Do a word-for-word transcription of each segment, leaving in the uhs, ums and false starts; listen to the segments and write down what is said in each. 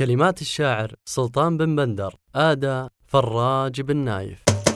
كلمات الشاعر سلطان بن بندر، أداء فراج بن نايف.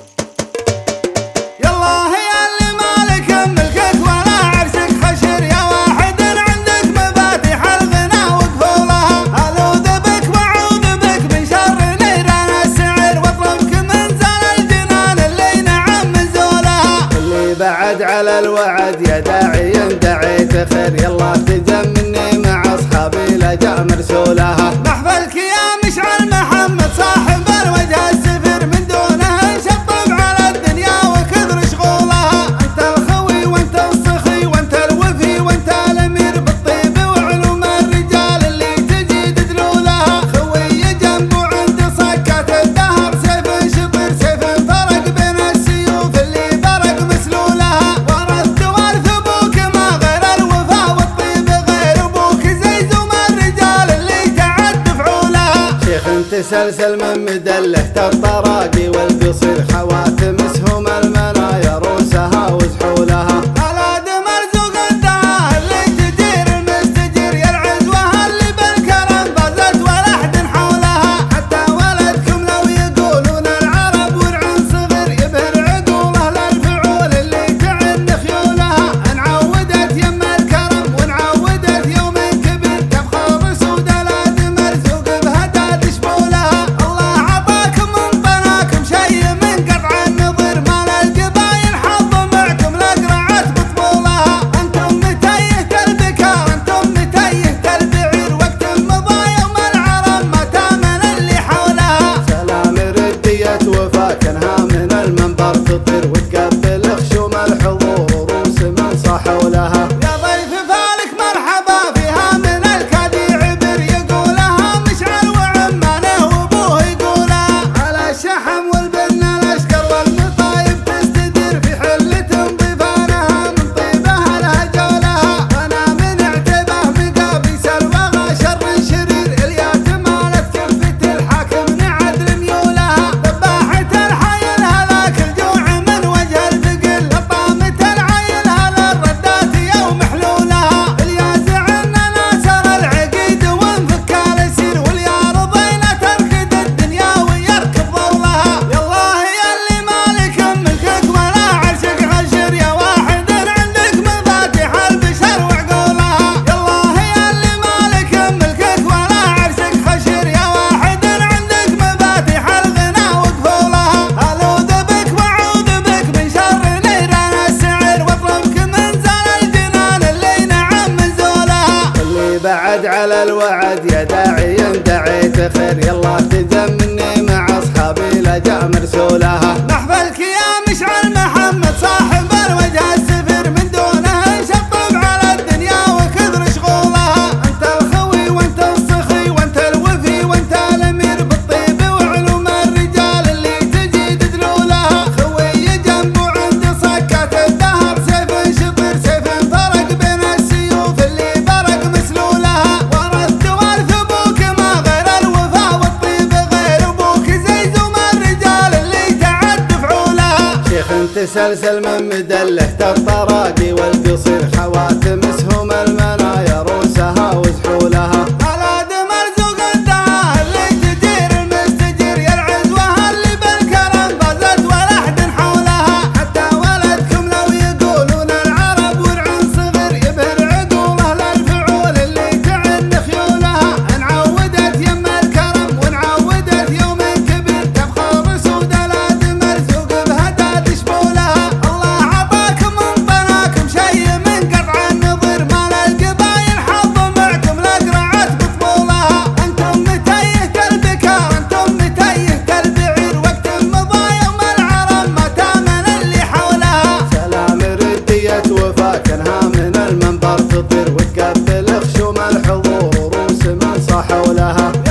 يالله يا اللي مالك ملكك ولا عرشك خشر، يا واحد عندك مفاتيح الغنى وقفولها، ألوذ بك وأعوذ بك من شر نيران السعر، واطلبك من زال الجنان اللي نعم نزولها. اللي بعد على الوعد يا داعي دعيت خير، يالله تجمني مع أصحابي لجأ مرسولها. محفلك يا مشعل محمد صاحب الوجه السفر، من دونه نشطب على الدنيا وكثر شغولها. انت الخوي وانت الصخي وانت الوفي وانت الامير، بالطيب وعلوم الرجال اللي تجي تدلولها. خوي جنبه عند صكات الدهر سيف شطر، سيف فرق بين السيوف اللي فرق مسلولها. ورثت وارث ابوك ما غير الوفا والطيب غير ابوك، زي زوم الرجال اللي تعد فعولها. شيخ تسلسل من مدله الطراقي والقصير، خواتم اسهم المنايا روسها وزحولها. على مرزوق الدهر اللي تجير المستجير، يا العزوه اللي بالكرم فازت ولا احد حولها. حتى ولدكم لو يقولون العرب ورعن صغير، يبهر عقوله للفعول اللي تعن خيولها. انعودت يم الكرم ونعودت يوم كبير، تبخر سود الاد مرزوق بهدى تشبولها. الله عطاكم من طناكم شي من قطع النظر، مال القبايل حظ معكم لقرعت بطبولها. انتم متيهة البكار انتم متيهة البعير، وقت مضى يوم العرب ما تامن اللي حولها. سلام ردية وفاك انها من المنبر تطير، وتقبل خشوم الحضور وروس من صحولها. يا ضيف فالك مرحبا فيها من الكادي عبر، يقولها مشعل وعمانه وابوه يقولها. على الشحم والبن الاشكر والمطايب تستدير، في حلة ضيفانها من طيبها لها جولها. انا من اعتبه مقابي سلوغه شر شرير، الياتم مالت كفة الحاكم نعدل ميولها. ذباحة الحيل هلاك الجوع من وجه الثقل، لطامة العيل هلا الردات يوم حلولها. اليازع ان ناصر العقيد وانفك الاسير، واليا رضينا تركد الدنيا ويركب ضولها. يالله يا اللي مالك ملكك ولا عرشك خشر، يا واحد عندك مفاتيح البشر وعقولها. يالله يا اللي مالك ملكك ولا عرشك خشر، يا واحد عندك مفاتيح الغنى وقفولها. ألوذ بك وأعوذ بك من شر نيران السعر، واطلبك من زال الجنان اللي نعم نزولها. اللي بعد على الوعد يا داعي دعيت خير، يالله تجمني مع أصحابي لجأ مرسولها. محفلك يا مشعل محمد صاحب الوجه السفر، من دونه نشطب على الدنيا وكثر شغولها. انت الخوي وانت الصخي وانت الوفي وانت الامير، بالطيب وعلوم الرجال اللي تجي تدلولها. خوي جنبه عند صكات الدهر سيف شطر، سيف فرق بين السيوف اللي فرق مسلولها. ورثت وارث ابوك ما غير الوفا والطيب غير ابوك، زي زوم الرجال اللي تعد فعولها. شيخ تسلسل من مدله الطراقي والقصير، خواتم اسهم المنايا روسها وزحولها. على مرزوق الدهر اللي تجير المستجير، يا العزوه اللي بالكرم فازت ولا احد حولها. حتى ولدكم لو يقولون العرب ورعن صغير، يبهر عقوله للفعول اللي تعن خيولها. انعودت يم الكرم ونعودت يوم كبير، تبخر سود الاد مرزوق بهدى تشبولها. الله عطاكم من طناكم شي من قطع النظر، مال القبايل حظ معكم لقرعت بطبولها. انتم متيهة البكار انتم متيهة البعير، وقت مضى يوم العرب ما تامن اللي حولها. سلام ردية وفاك انها من المنبر تطير، وتقبل خشوم الحضور وروس من صحولها.